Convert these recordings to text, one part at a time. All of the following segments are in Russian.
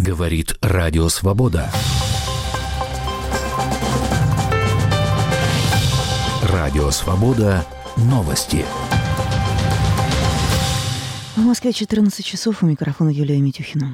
Говорит Радио Свобода. Радио Свобода. Новости. В Москве 14 часов. У микрофона Юлия Митюхина.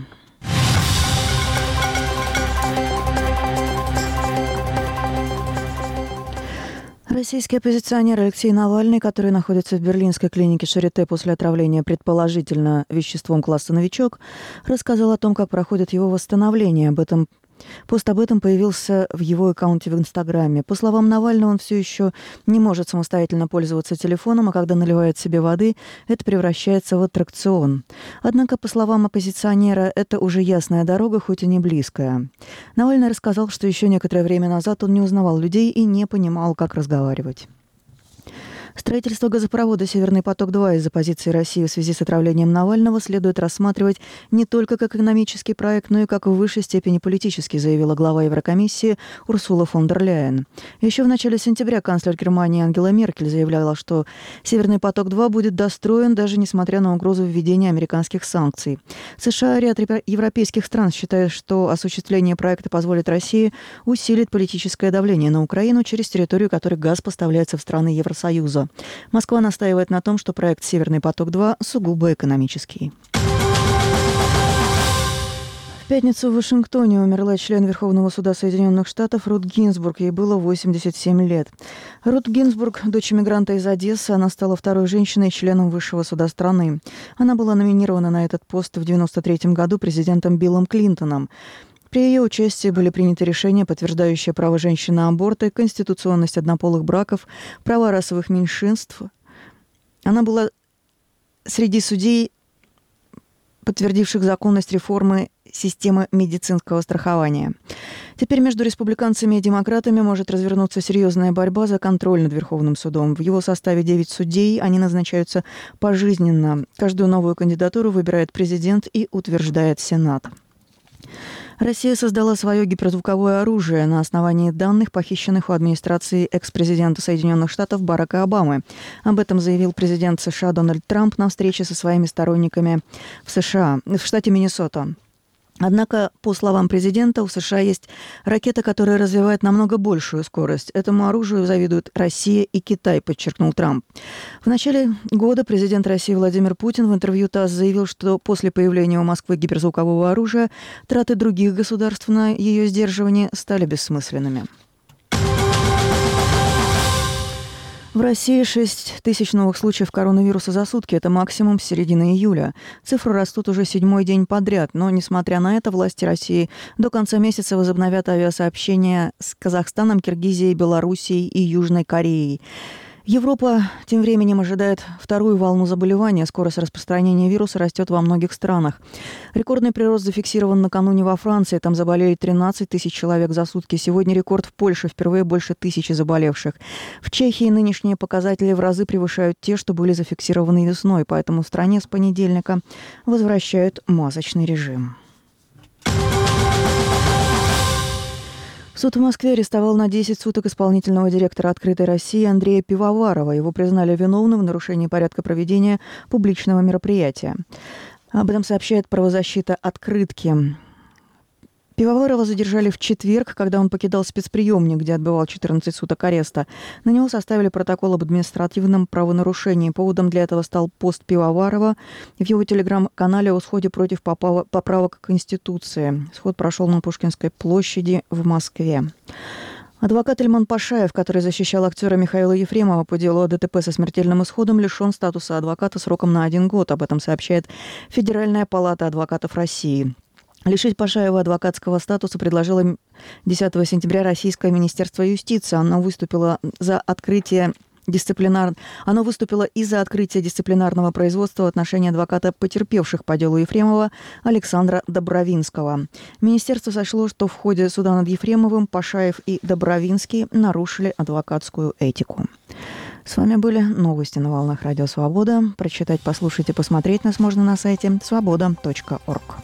Российский оппозиционер Алексей Навальный, который находится в берлинской клинике Шарите после отравления предположительно веществом класса «Новичок», рассказал о том, как проходит его восстановление. Пост об этом появился в его аккаунте в Инстаграме. По словам Навального, он все еще не может самостоятельно пользоваться телефоном, а когда наливает себе воды, это превращается в аттракцион. Однако, по словам оппозиционера, это уже ясная дорога, хоть и не близкая. Навальный рассказал, что еще некоторое время назад он не узнавал людей и не понимал, как разговаривать. Строительство газопровода «Северный поток-2» из-за позиции России в связи с отравлением Навального следует рассматривать не только как экономический проект, но и как в высшей степени политический, заявила глава Еврокомиссии Урсула фон дер Ляйен. Еще в начале сентября канцлер Германии Ангела Меркель заявляла, что «Северный поток-2» будет достроен даже несмотря на угрозу введения американских санкций. США и ряд европейских стран считают, что осуществление проекта позволит России усилить политическое давление на Украину через территорию которой газ поставляется в страны Евросоюза. Москва настаивает на том, что проект «Северный поток-2» сугубо экономический. В пятницу в Вашингтоне умерла член Верховного суда Соединенных Штатов Рут Гинзбург. Ей было 87 лет. Рут Гинзбург – дочь иммигранта из Одессы. Она стала второй женщиной членом Высшего суда страны. Она была номинирована на этот пост в 1993 году президентом Биллом Клинтоном. При ее участии были приняты решения, подтверждающие право женщин на аборты, конституционность однополых браков, права расовых меньшинств. Она была среди судей, подтвердивших законность реформы системы медицинского страхования. Теперь между республиканцами и демократами может развернуться серьезная борьба за контроль над Верховным судом. В его составе 9 судей, они назначаются пожизненно. Каждую новую кандидатуру выбирает президент и утверждает Сенат. Россия создала свое гиперзвуковое оружие на основании данных, похищенных у администрации экс-президента Соединенных Штатов Барака Обамы. Об этом заявил президент США Дональд Трамп на встрече со своими сторонниками в штате Миннесота. Однако, по словам президента, у США есть ракета, которая развивает намного большую скорость. Этому оружию завидуют Россия и Китай, подчеркнул Трамп. В начале года президент России Владимир Путин в интервью ТАСС заявил, что после появления у Москвы гиперзвукового оружия траты других государств на ее сдерживание стали бессмысленными. В России 6 тысяч новых случаев коронавируса за сутки. Это максимум с середины июля. Цифры растут уже 7-й день подряд. Но, несмотря на это, власти России до конца месяца возобновят авиасообщения с Казахстаном, Киргизией, Белоруссией и Южной Кореей. Европа тем временем ожидает вторую волну заболевания. Скорость распространения вируса растет во многих странах. Рекордный прирост зафиксирован накануне во Франции. Там заболели 13 тысяч человек за сутки. Сегодня рекорд в Польше. Впервые больше 1000 заболевших. В Чехии нынешние показатели в разы превышают те, что были зафиксированы весной. Поэтому в стране с понедельника возвращают масочный режим. Суд в Москве арестовал на 10 суток исполнительного директора «Открытой России» Андрея Пивоварова. Его признали виновным в нарушении порядка проведения публичного мероприятия. Об этом сообщает правозащита «Открытки». Пивоварова задержали в четверг, когда он покидал спецприемник, где отбывал 14 суток ареста. На него составили протокол об административном правонарушении. Поводом для этого стал пост Пивоварова в его телеграм-канале о сходе против поправок к Конституции. Сход прошел на Пушкинской площади в Москве. Адвокат Ильман Пашаев, который защищал актера Михаила Ефремова по делу о ДТП со смертельным исходом, лишен статуса адвоката сроком на 1 год. Об этом сообщает Федеральная палата адвокатов России. Лишить Пашаева адвокатского статуса предложило 10 сентября Российское Министерство юстиции. Оно выступило и за открытие дисциплинарного производства в отношении адвоката потерпевших по делу Ефремова Александра Добровинского. Министерство сочло, что в ходе суда над Ефремовым Пашаев и Добровинский нарушили адвокатскую этику. С вами были новости на волнах Радио Свобода. Прочитать, послушать и посмотреть нас можно на сайте svoboda.org.